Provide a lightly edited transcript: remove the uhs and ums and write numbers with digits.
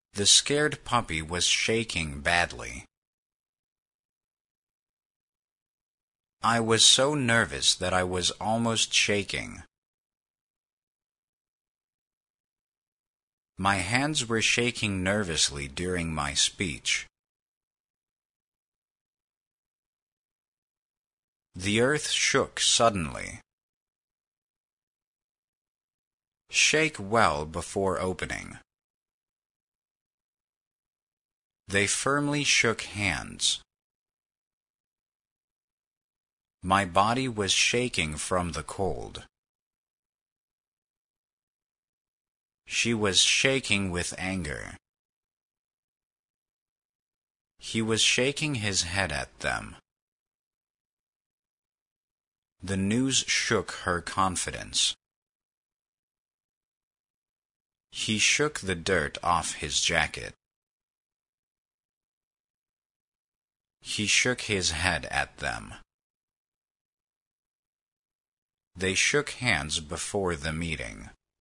The scared puppy was shaking badly. I was so nervous that I was almost shaking. My hands were shaking nervously during my speech. The earth shook suddenly. Shake well before opening. They firmly shook hands. My body was shaking from the cold. She was shaking with anger. He was shaking his head at them. The news shook her confidence. He shook the dirt off his jacket. He shook his head at them. They shook hands before the meeting.